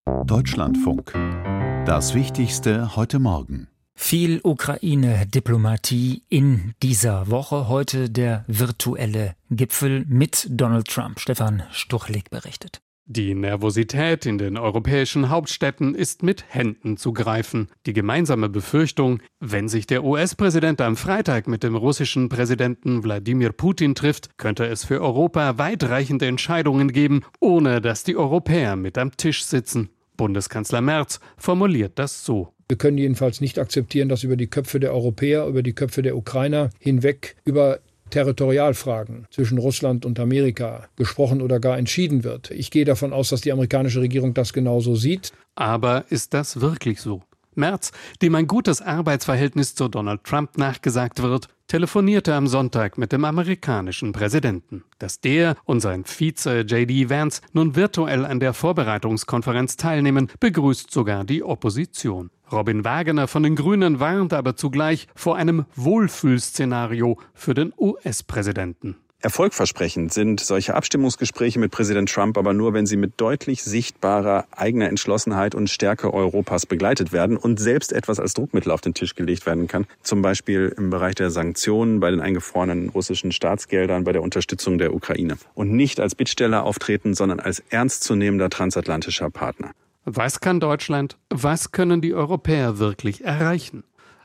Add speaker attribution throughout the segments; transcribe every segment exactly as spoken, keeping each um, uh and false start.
Speaker 1: Deutschlandfunk. Das Wichtigste heute Morgen.
Speaker 2: Viel Ukraine-Diplomatie in dieser Woche. Heute der virtuelle Gipfel mit Donald Trump. Stefan Stuchlik berichtet.
Speaker 3: Die Nervosität in den europäischen Hauptstädten ist mit Händen zu greifen. Die gemeinsame Befürchtung, wenn sich der U S-Präsident am Freitag mit dem russischen Präsidenten Wladimir Putin trifft, könnte es für Europa weitreichende Entscheidungen geben, ohne dass die Europäer mit am Tisch sitzen. Bundeskanzler Merz formuliert das so.
Speaker 4: Wir können jedenfalls nicht akzeptieren, dass über die Köpfe der Europäer, über die Köpfe der Ukrainer hinweg über Territorialfragen zwischen Russland und Amerika gesprochen oder gar entschieden wird. Ich gehe davon aus, dass die amerikanische Regierung das genauso sieht.
Speaker 3: Aber ist das wirklich so? Merz, dem ein gutes Arbeitsverhältnis zu Donald Trump nachgesagt wird, telefonierte am Sonntag mit dem amerikanischen Präsidenten. Dass der und sein Vize J D Vance nun virtuell an der Vorbereitungskonferenz teilnehmen, begrüßt sogar die Opposition. Robin Wagener von den Grünen warnt aber zugleich vor einem Wohlfühlszenario für den U S-Präsidenten.
Speaker 5: Erfolgversprechend sind solche Abstimmungsgespräche mit Präsident Trump aber nur, wenn sie mit deutlich sichtbarer eigener Entschlossenheit und Stärke Europas begleitet werden und selbst etwas als Druckmittel auf den Tisch gelegt werden kann. Zum Beispiel im Bereich der Sanktionen, bei den eingefrorenen russischen Staatsgeldern, bei der Unterstützung der Ukraine. Und nicht als Bittsteller auftreten, sondern als ernstzunehmender transatlantischer Partner.
Speaker 3: Was kann Deutschland, was können die Europäer wirklich erreichen?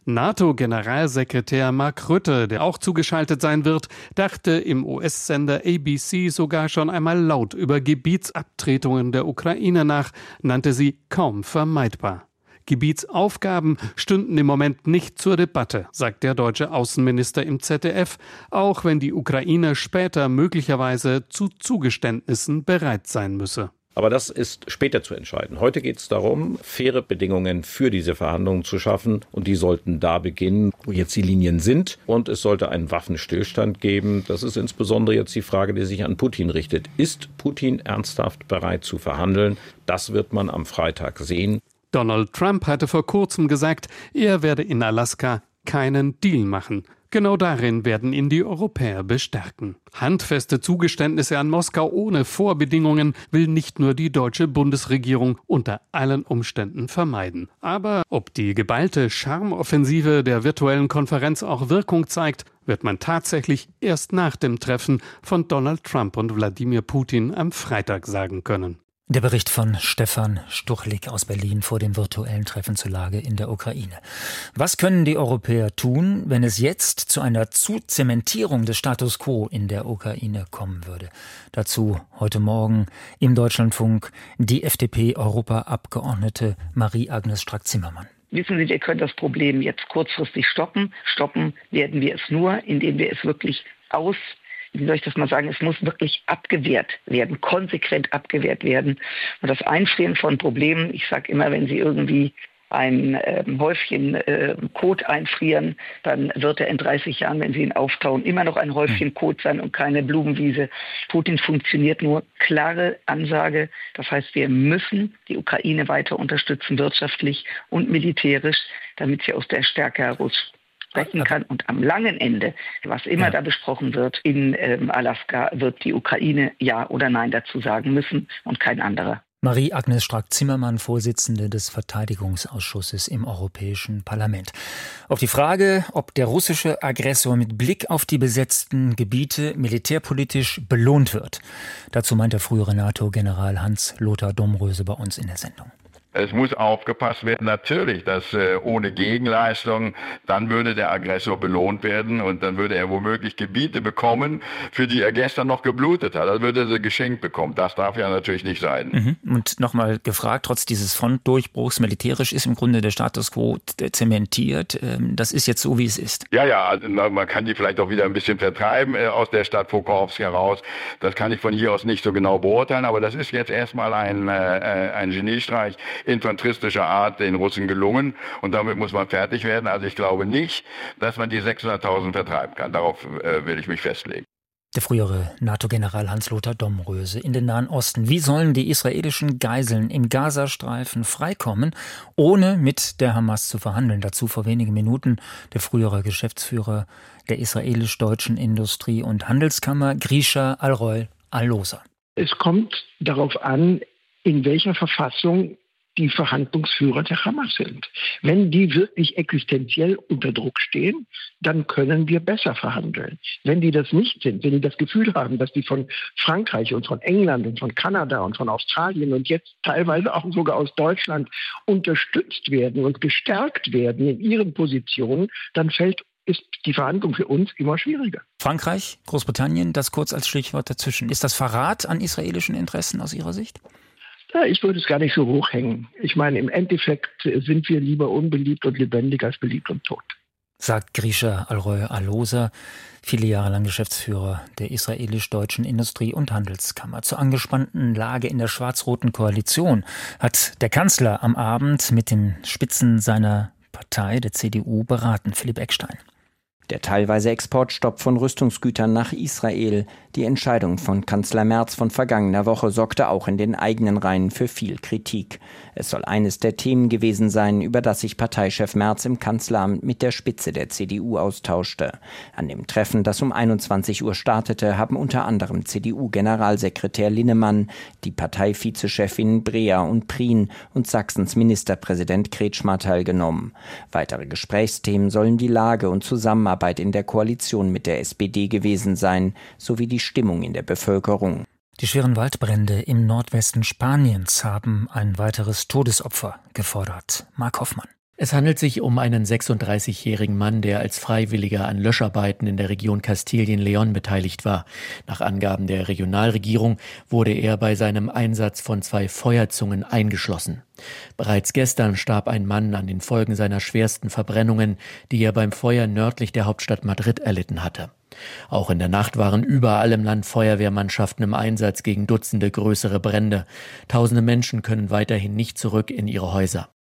Speaker 3: NATO-Generalsekretär Mark Rutte, der auch zugeschaltet sein wird, dachte im U S-Sender A B C sogar schon einmal laut über Gebietsabtretungen der Ukraine nach, nannte sie kaum vermeidbar. Gebietsaufgaben stünden im Moment nicht zur Debatte, sagt der deutsche Außenminister im Z D F, auch wenn die Ukraine später möglicherweise zu Zugeständnissen bereit sein müsse.
Speaker 6: Aber das ist später zu entscheiden. Heute geht es darum, faire Bedingungen für diese Verhandlungen zu schaffen. Und die sollten da beginnen, wo jetzt die Linien sind. Und es sollte einen Waffenstillstand geben. Das ist insbesondere jetzt die Frage, die sich an Putin richtet. Ist Putin ernsthaft bereit zu verhandeln? Das wird man am Freitag sehen.
Speaker 3: Donald Trump hatte vor kurzem gesagt, er werde in Alaska keinen Deal machen. Genau darin werden ihn die Europäer bestärken. Handfeste Zugeständnisse an Moskau ohne Vorbedingungen will nicht nur die deutsche Bundesregierung unter allen Umständen vermeiden. Aber ob die geballte Charmoffensive der virtuellen Konferenz auch Wirkung zeigt, wird man tatsächlich erst nach dem Treffen von Donald Trump und Wladimir Putin am Freitag sagen können.
Speaker 2: Der Bericht von Stefan Stuchlik aus Berlin vor dem virtuellen Treffen zur Lage in der Ukraine. Was können die Europäer tun, wenn es jetzt zu einer Zuzementierung des Status quo in der Ukraine kommen würde? Dazu heute Morgen im Deutschlandfunk die F D P-Europaabgeordnete Marie-Agnes Strack-Zimmermann.
Speaker 7: Wissen Sie, wir können das Problem jetzt kurzfristig stoppen. Stoppen werden wir es nur, indem wir es wirklich aus Wie soll ich das mal sagen, es muss wirklich abgewehrt werden, konsequent abgewehrt werden. Und das Einfrieren von Problemen, ich sage immer, wenn Sie irgendwie ein äh, Häufchen äh, Kot einfrieren, dann wird er in dreißig Jahren, wenn Sie ihn auftauen, immer noch ein Häufchen Kot sein und keine Blumenwiese. Putin funktioniert nur. Klare Ansage. Das heißt, wir müssen die Ukraine weiter unterstützen, wirtschaftlich und militärisch, damit sie aus der Stärke heraus sprechen kann. Und am langen Ende, was immer ja. da besprochen wird in ähm, Alaska, wird die Ukraine Ja oder Nein dazu sagen müssen und kein anderer.
Speaker 2: Marie-Agnes Strack-Zimmermann, Vorsitzende des Verteidigungsausschusses im Europäischen Parlament. Auf die Frage, ob der russische Aggressor mit Blick auf die besetzten Gebiete militärpolitisch belohnt wird. Dazu meint der frühere NATO-General Hans-Lothar Domröse bei uns in der Sendung.
Speaker 8: Es muss aufgepasst werden, natürlich, dass äh, ohne Gegenleistung, dann würde der Aggressor belohnt werden und dann würde er womöglich Gebiete bekommen, für die er gestern noch geblutet hat. Das würde er geschenkt bekommen. Das darf ja natürlich nicht sein.
Speaker 2: Mhm. Und nochmal gefragt, trotz dieses Frontdurchbruchs, militärisch ist im Grunde der Status quo zementiert. Das ist jetzt so, wie es ist.
Speaker 8: Ja, ja, also man kann die vielleicht auch wieder ein bisschen vertreiben äh, aus der Stadt Pokrovsk heraus. Das kann ich von hier aus nicht so genau beurteilen, aber das ist jetzt erstmal ein, äh, ein Geniestreich infanteristischer Art den Russen gelungen und damit muss man fertig werden. Also ich glaube nicht, dass man die sechshunderttausend vertreiben kann. Darauf äh, will ich mich festlegen.
Speaker 2: Der frühere NATO-General Hans-Lothar Domröse in den Nahen Osten. Wie sollen die israelischen Geiseln im Gazastreifen freikommen, ohne mit der Hamas zu verhandeln? Dazu vor wenigen Minuten der frühere Geschäftsführer der israelisch-deutschen Industrie- und Handelskammer, Grisha Alroy Allosa.
Speaker 9: Es kommt darauf an, in welcher Verfassung die Verhandlungsführer der Hamas sind. Wenn die wirklich existenziell unter Druck stehen, dann können wir besser verhandeln. Wenn die das nicht sind, wenn die das Gefühl haben, dass die von Frankreich und von England und von Kanada und von Australien und jetzt teilweise auch sogar aus Deutschland unterstützt werden und gestärkt werden in ihren Positionen, dann fällt ist die Verhandlung für uns immer schwieriger.
Speaker 2: Frankreich, Großbritannien, das kurz als Stichwort dazwischen. Ist das Verrat an israelischen Interessen aus Ihrer Sicht?
Speaker 9: Ja, ich würde es gar nicht so hochhängen. Ich meine, im Endeffekt sind wir lieber unbeliebt und lebendig als beliebt und tot.
Speaker 2: Sagt Grisha Alroy-Alosa, viele Jahre lang Geschäftsführer der israelisch-deutschen Industrie- und Handelskammer. Zur angespannten Lage in der schwarz-roten Koalition hat der Kanzler am Abend mit den Spitzen seiner Partei, der C D U, beraten. Philipp Eckstein.
Speaker 10: Der teilweise Exportstopp von Rüstungsgütern nach Israel, die Entscheidung von Kanzler Merz von vergangener Woche sorgte auch in den eigenen Reihen für viel Kritik. Es soll eines der Themen gewesen sein, über das sich Parteichef Merz im Kanzleramt mit der Spitze der C D U austauschte. An dem Treffen, das um einundzwanzig Uhr startete, haben unter anderem C D U-Generalsekretär Linnemann, die Parteivizechefinnen Breer und Prien und Sachsens Ministerpräsident Kretschmer teilgenommen. Weitere Gesprächsthemen sollen die Lage und Zusammenarbeit in der Koalition mit der S P D gewesen sein, sowie die Stimmung in der Bevölkerung.
Speaker 2: Die schweren Waldbrände im Nordwesten Spaniens haben ein weiteres Todesopfer gefordert. Mark Hoffmann.
Speaker 11: Es handelt sich um einen sechsunddreißigjährigen Mann, der als Freiwilliger an Löscharbeiten in der Region Kastilien-León beteiligt war. Nach Angaben der Regionalregierung wurde er bei seinem Einsatz von zwei Feuerzungen eingeschlossen. Bereits gestern starb ein Mann an den Folgen seiner schwersten Verbrennungen, die er beim Feuer nördlich der Hauptstadt Madrid erlitten hatte. Auch in der Nacht waren überall im Land Feuerwehrmannschaften im Einsatz gegen Dutzende größere Brände. Tausende Menschen können weiterhin nicht zurück in ihre Häuser.